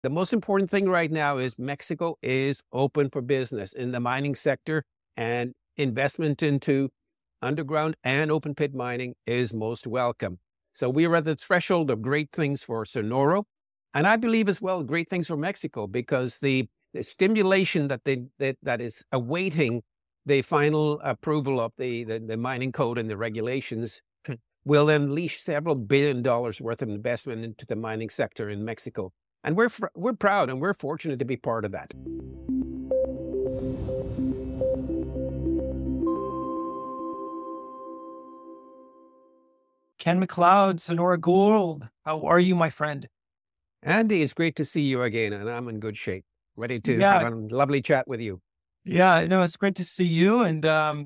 The most important thing right now is Mexico is open for business in the mining sector, and investment into underground and open pit mining is most welcome. So we are at the threshold of great things for Sonora, and I believe as well great things for Mexico, because the stimulation that is awaiting the final approval of the mining code and the regulations will unleash several $billion worth of investment into the mining sector in Mexico. And we're proud and we're fortunate to be part of that. Ken MacLeod, Sonora Gold. How are you, my friend? Andy, it's great to see you again, and I'm in good shape, ready to Yeah, have a lovely chat with you. yeah, no, it's great to see you. And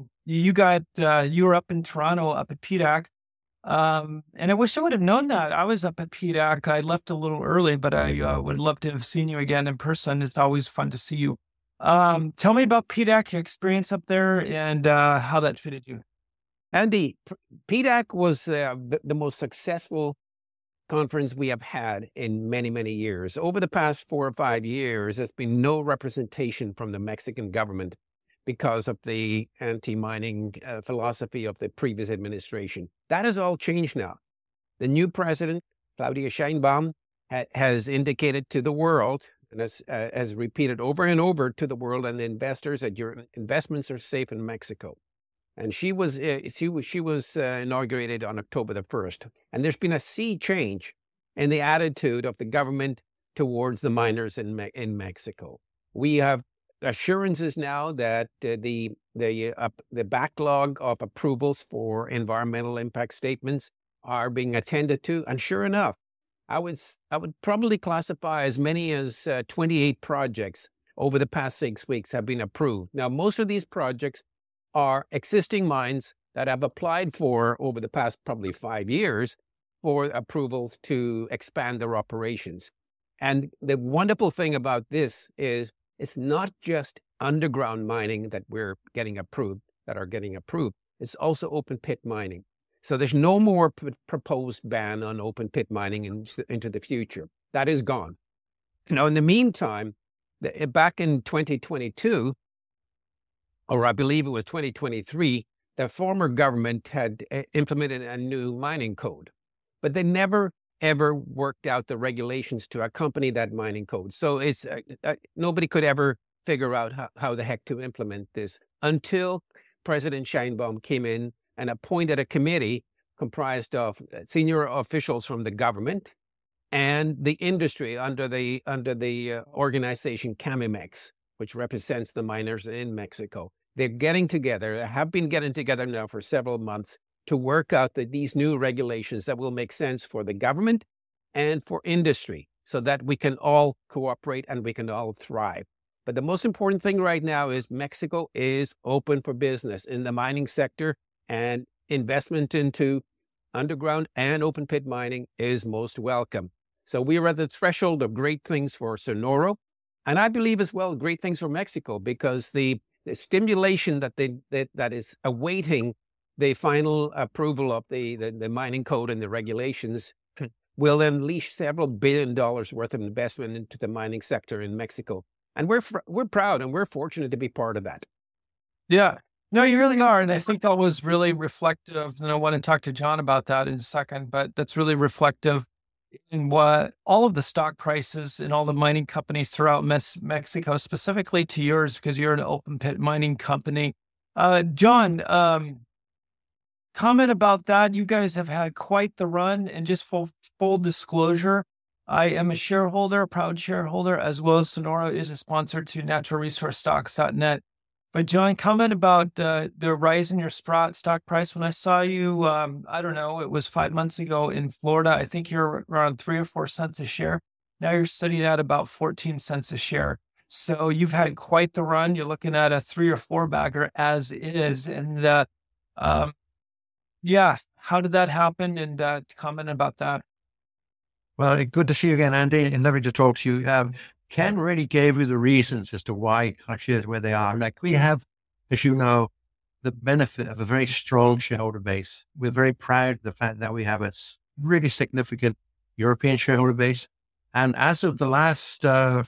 you were up in Toronto, up at PDAC. And I wish I would have known that. I was up at PDAC. I left a little early, but I would love to have seen you again in person. It's always fun to see you. Tell me about PDAC, your experience up there, and how that fitted you. Andy, PDAC was the most successful conference we have had in many, many years. Over the past 4 or 5 years, there's been no representation from the Mexican government because of the anti-mining philosophy of the previous administration. That has all changed now. The new president, Claudia Sheinbaum, has indicated to the world, and has repeated over and over to the world and the investors, that your investments are safe in Mexico. And she was inaugurated on October the 1st. And there's been a sea change in the attitude of the government towards the miners in Mexico. We have assurances now that the backlog of approvals for environmental impact statements are being attended to. And sure enough, I would probably classify as many as 28 projects over the past 6 weeks have been approved. Now, most of these projects are existing mines that have applied for, over the past probably 5 years, for approvals to expand their operations. And the wonderful thing about this is it's not just underground mining that are getting approved. It's also open pit mining. So there's no more proposed ban on open pit mining into the future. That is gone. Now, in the meantime, back in 2022, or I believe it was 2023, the former government had implemented a new mining code, but they never, ever worked out the regulations to accompany that mining code. So it's nobody could ever figure out how the heck to implement this until President Sheinbaum came in and appointed a committee comprised of senior officials from the government and the industry under the organization Camimex, which represents the miners in Mexico. They're getting together, have been getting together now for several months to work out these new regulations that will make sense for the government and for industry, so that we can all cooperate and we can all thrive. But the most important thing right now is Mexico is open for business in the mining sector, and investment into underground and open pit mining is most welcome. So we are at the threshold of great things for Sonora, and I believe as well great things for Mexico, because the stimulation that is awaiting the final approval of the mining code and the regulations will unleash several $billion worth of investment into the mining sector in Mexico. And we're proud and we're fortunate to be part of that. Yeah, no, you really are. And I think that was really reflective. And I want to talk to John about that in a second, but that's really reflective in what all of the stock prices in all the mining companies throughout Mexico, specifically to yours, because you're an open pit mining company. John, comment about that. You guys have had quite the run, and just full disclosure, I am a shareholder, a proud shareholder, as well as Sonora is a sponsor to naturalresourcestocks.net. But John, comment about the rise in your stock price. When I saw you, I don't know, it was 5 months ago in Florida. I think you're around 3 or 4 cents a share. Now you're sitting at about 14 cents a share. So you've had quite the run. You're looking at a 3 or 4 bagger as is. And yeah, how did that happen? And comment about that. Well, good to see you again, Andy, and lovely to talk to you. Ken really gave you the reasons as to why shares where they are. Like, we have, as you know, the benefit of a very strong shareholder base. We're very proud of the fact that we have a really significant European shareholder base. And as of the last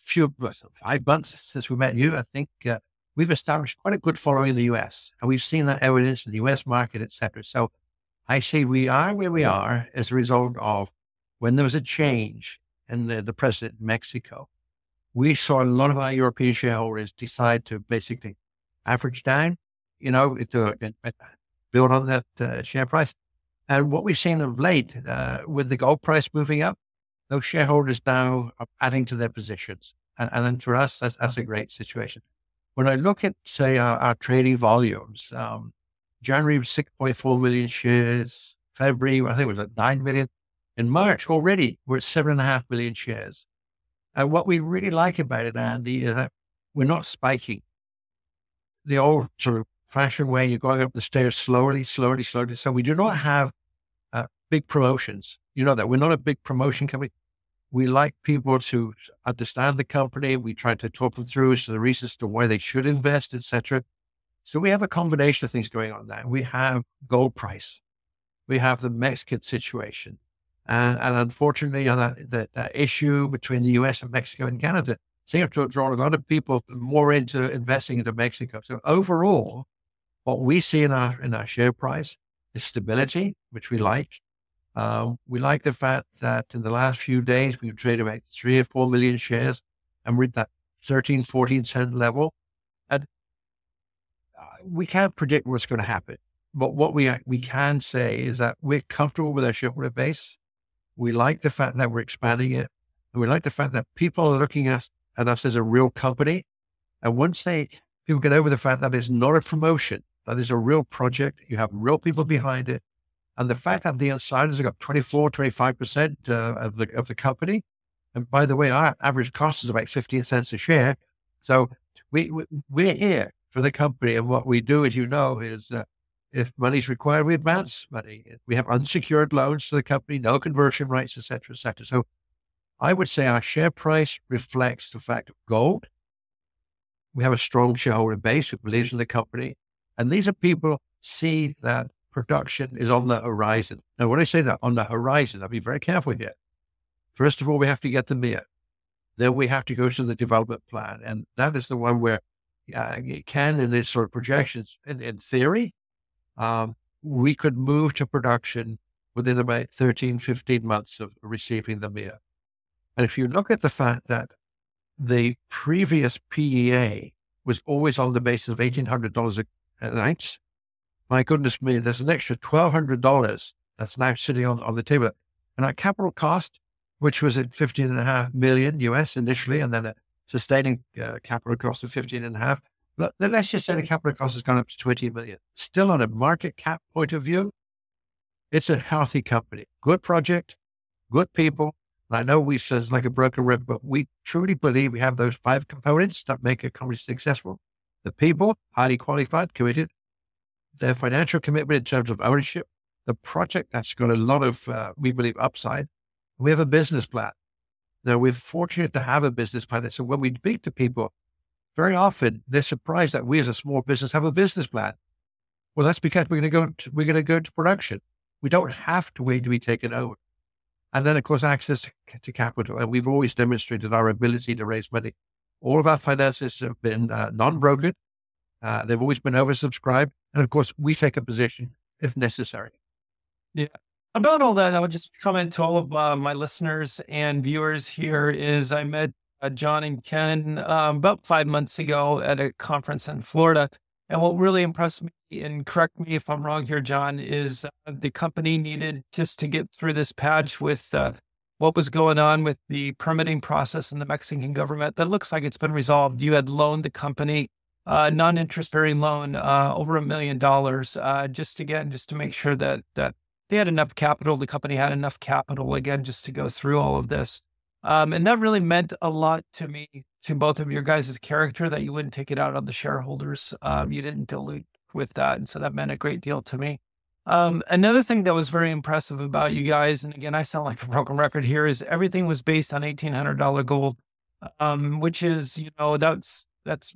5 months since we met you, I think we've established quite a good following in the US. And we've seen that evidence in the US market, et cetera. So I say we are where we are as a result of when there was a change in the president in Mexico. We saw a lot of our European shareholders decide to basically average down, to build on that share price. And what we've seen of late, with the gold price moving up, those shareholders now are adding to their positions. And then for us, that's a great situation. When I look at, say, our trading volumes, January was 6.4 million shares. February, I think it was at 9 million. In March already, we're at 7.5 million shares. And what we really like about it, Andy, is that we're not spiking. The old sort of fashioned way, you're going up the stairs slowly. So we do not have big promotions. You know that we're not a big promotion company. We like people to understand the company. We try to talk them through as to the reasons to why they should invest, etc. So we have a combination of things going on there. We have gold price. We have the Mexican situation. And unfortunately, that issue between the US and Mexico and Canada seems to have drawn a lot of people more into investing into Mexico. So overall, what we see in our share price is stability, which we like. We like the fact that in the last few days, we've traded about 3 or 4 million shares, and we're at that 13, 14 cent level. And we can't predict what's going to happen. But what we can say is that we're comfortable with our shareholder base. We like the fact that we're expanding it. And we like the fact that people are looking at us as a real company. And once people get over the fact that it's not a promotion, that is a real project, you have real people behind it. And the fact that the insiders have got 24, 25% of the company. And by the way, our average cost is about 15 cents a share. So we're here for the company. And what we do, as you know, is if money's required, we advance money. We have unsecured loans to the company, no conversion rights, et cetera, et cetera. So I would say our share price reflects the fact of gold. We have a strong shareholder base who believes in the company. And these are people see that production is on the horizon. Now, when I say that on the horizon, I'll be very careful here. First of all, we have to get the MIA. Then we have to go to the development plan. And that is the one where it can, in this sort of projections, in theory, we could move to production within about 13, 15 months of receiving the MIA. And if you look at the fact that the previous PEA was always on the basis of $1,800 an ounce, my goodness me, there's an extra $1,200 that's now sitting on the table. And our capital cost, which was at 15.5 million US initially, and then a sustaining capital cost of 15.5. But let's just say the capital cost has gone up to 20 million. Still, on a market cap point of view, it's a healthy company, good project, good people. And I know we says like a broken record, but we truly believe we have those 5 components that make a company successful. The people, highly qualified, committed, their financial commitment in terms of ownership, the project that's got a lot of, we believe, upside. We have a business plan. Now, we're fortunate to have a business plan. So when we speak to people, very often they're surprised that we as a small business have a business plan. Well, that's because we're going to go into production. We don't have to wait to be taken over. And then, of course, access to capital. And we've always demonstrated our ability to raise money. All of our finances have been non-brokered. They've always been oversubscribed. And of course, we take a position if necessary. Yeah. About all that, I would just comment to all of my listeners and viewers here is I met John and Ken about 5 months ago at a conference in Florida. And what really impressed me, and correct me if I'm wrong here, John, is the company needed just to get through this patch with what was going on with the permitting process in the Mexican government. That looks like it's been resolved. You had loaned the company non-interest bearing loan over $1 million, just to make sure that they had enough capital. The company had enough capital, again, just to go through all of this. And that really meant a lot to me, to both of your guys' character, that you wouldn't take it out on the shareholders. You didn't dilute with that. And so that meant a great deal to me. Another thing that was very impressive about you guys, and again, I sound like a broken record here, is everything was based on $1,800 gold, which is, that's,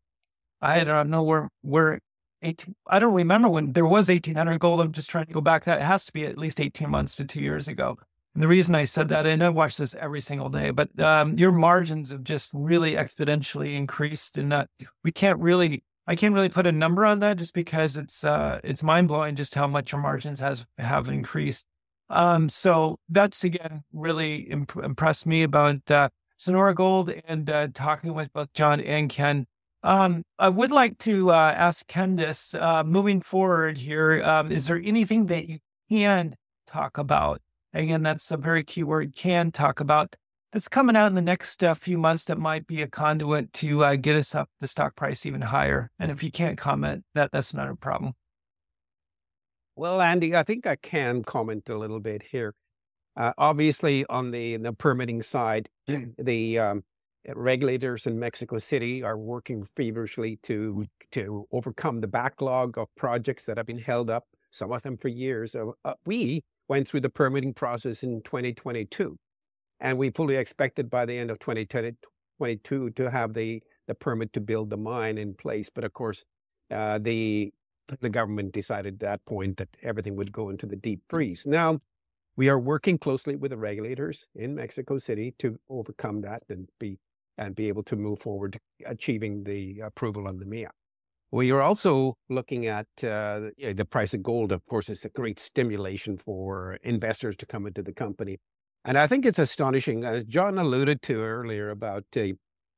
I don't know where 18, I don't remember when there was 1,800 gold. I'm just trying to go back. That has to be at least 18 months to 2 years ago. And the reason I said that, and I watch this every single day, but your margins have just really exponentially increased, and I can't really put a number on that, just because it's mind blowing just how much your margins have increased. So that's again really impressed me about Sonora Gold, and talking with both John and Ken. I would like to ask Ken this, moving forward here. Is there anything that you can talk about? Again, that's a very key word, can talk about, that's coming out in the next few months that might be a conduit to get us up the stock price even higher. And if you can't comment, that's not a problem. Well, Andy, I think I can comment a little bit here. Obviously, on the permitting side, the regulators in Mexico City are working feverishly to overcome the backlog of projects that have been held up, some of them for years. We went through the permitting process in 2022, and we fully expected by the end of 2022 to have the permit to build the mine in place. But of course, the government decided at that point that everything would go into the deep freeze. Now, we are working closely with the regulators in Mexico City to overcome that and be able to move forward to achieving the approval on the MIA. We are also looking at the price of gold. Of course, it's a great stimulation for investors to come into the company. And I think it's astonishing, as John alluded to earlier, about the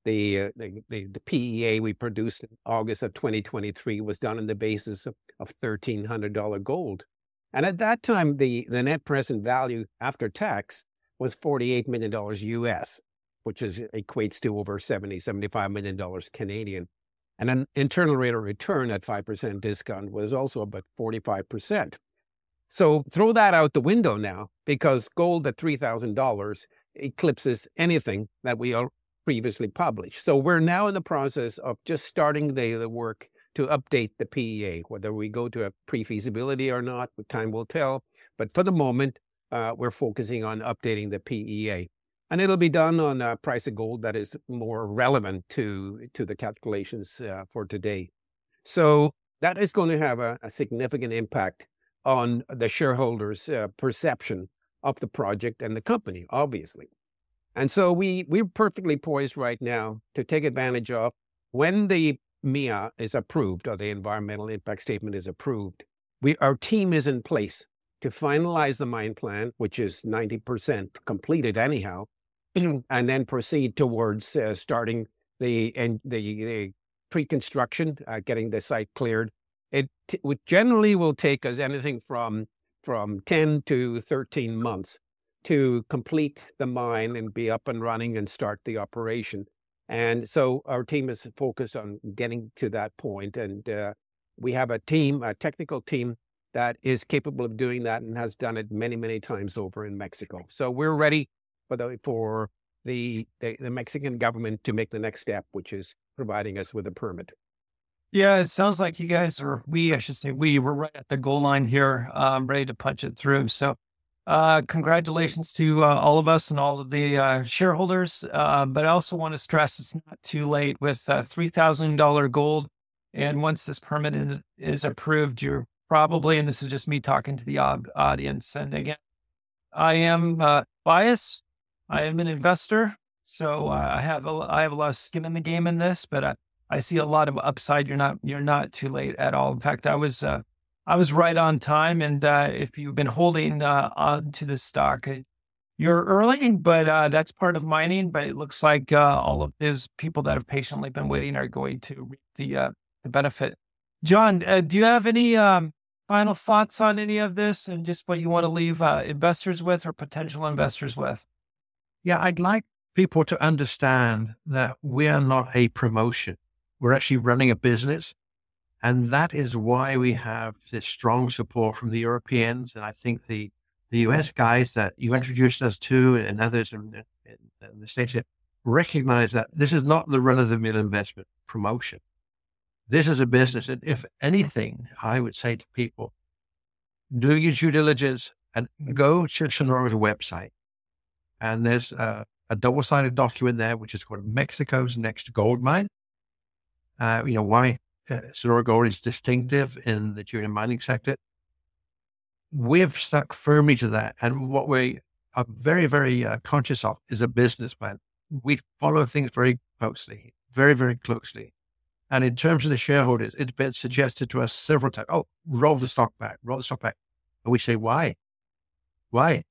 PEA we produced in August of 2023 was done on the basis of $1,300 gold. And at that time, the net present value after tax was $48 million US, which equates to over $75 million Canadian. And an internal rate of return at 5% discount was also about 45%. So throw that out the window now, because gold at $3,000 eclipses anything that we all previously published. So we're now in the process of just starting the work to update the PEA. Whether we go to a pre-feasibility or not, time will tell. But for the moment, we're focusing on updating the PEA. And it'll be done on a price of gold that is more relevant to the calculations for today. So that is going to have a significant impact on the shareholders' perception of the project and the company, obviously. And so we're perfectly poised right now to take advantage of when the MIA is approved, or the environmental impact statement is approved. Our team is in place to finalize the mine plan, which is 90% completed anyhow, and then proceed towards starting the pre-construction, getting the site cleared. It generally will take us anything from 10 to 13 months to complete the mine and be up and running and start the operation. And so our team is focused on getting to that point. And we have a technical team that is capable of doing that and has done it many, many times over in Mexico. So we're ready for the Mexican government to make the next step, which is providing us with a permit. Yeah, it sounds like you guys we were right at the goal line here, ready to punch it through. So congratulations to all of us and all of the shareholders. But I also want to stress it's not too late with $3,000 gold. And once this permit is approved, you're probably, and this is just me talking to the audience. And again, I am biased. I am an investor. So I have a lot of skin in the game in this, but I see a lot of upside. You're not too late at all. In fact, I was right on time. And if you've been holding on to this stock, you're early, but that's part of mining. But it looks like all of those people that have patiently been waiting are going to reap the benefit. John, do you have any final thoughts on any of this, and just what you want to leave investors with, or potential investors with? Yeah, I'd like people to understand that we are not a promotion. We're actually running a business. And that is why we have this strong support from the Europeans. And I think the US guys that you introduced us to, and others in the States, recognize that this is not the run-of-the-mill investment promotion. This is a business. And if anything, I would say to people, do your due diligence and go to Sonora's website. And there's a double-sided document there, which is called Mexico's Next Gold Mine. Why Sonora Gold is distinctive in the junior mining sector. We've stuck firmly to that. And what we are very, very conscious of is a businessman. We follow things very closely, very, very closely. And in terms of the shareholders, it's been suggested to us several times, oh, roll the stock back, roll the stock back. And we say, why? Why?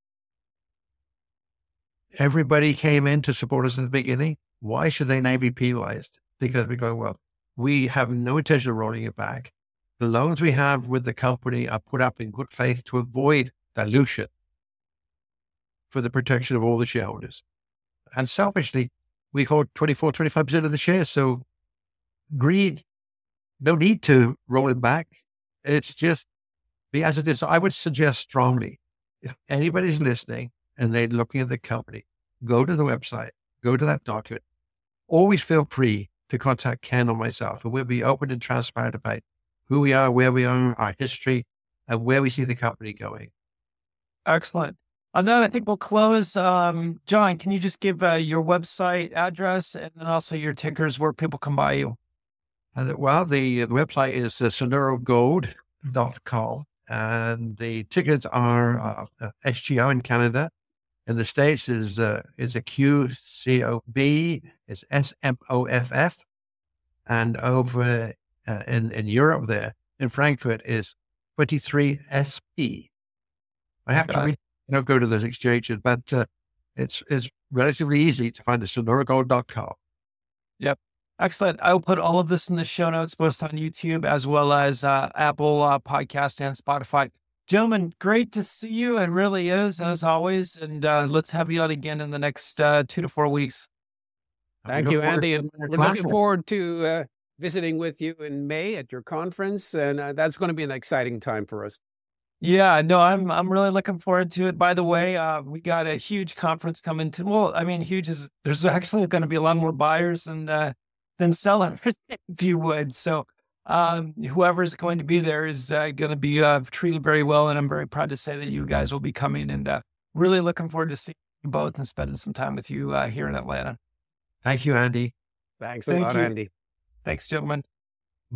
Everybody came in to support us in the beginning. Why should they now be penalized? Because we go, well, we have no intention of rolling it back. The loans we have with the company are put up in good faith to avoid dilution for the protection of all the shareholders. And selfishly, we hold 24, 25% of the shares. So greed, no need to roll it back. It's just be as it is. So I would suggest strongly, if anybody's listening and they're looking at the company, go to the website, go to that document. Always feel free to contact Ken or myself, and we'll be open and transparent about who we are, where we are, our history, and where we see the company going. Excellent. On that, I think we'll close. John, can you just give your website address and then also your tickers where people can buy you? Well, the website is sonorogold.com, and the tickets are SGO in Canada. In the States is a QCOB, it's SMOFF, and over in Europe there, in Frankfurt is 23SP. I have to go to those exchanges, but it's relatively easy to find at sonorogold.com. Yep. Excellent. I'll put all of this in the show notes, both on YouTube as well as Apple Podcast and Spotify. Gentlemen, great to see you. It really is, as always. And let's have you on again in the next 2 to 4 weeks. Thank you, Andy. And we're looking forward to visiting with you in May at your conference. And that's going to be an exciting time for us. Yeah, no, I'm really looking forward to it. By the way, we got a huge conference coming to, well, I mean, huge is, there's actually going to be a lot more buyers than sellers, if you would. So whoever's going to be there is going to be treated very well. And I'm very proud to say that you guys will be coming, and really looking forward to seeing you both and spending some time with you here in Atlanta. Thank you, Andy. Thanks a lot, Andy. Thanks, gentlemen.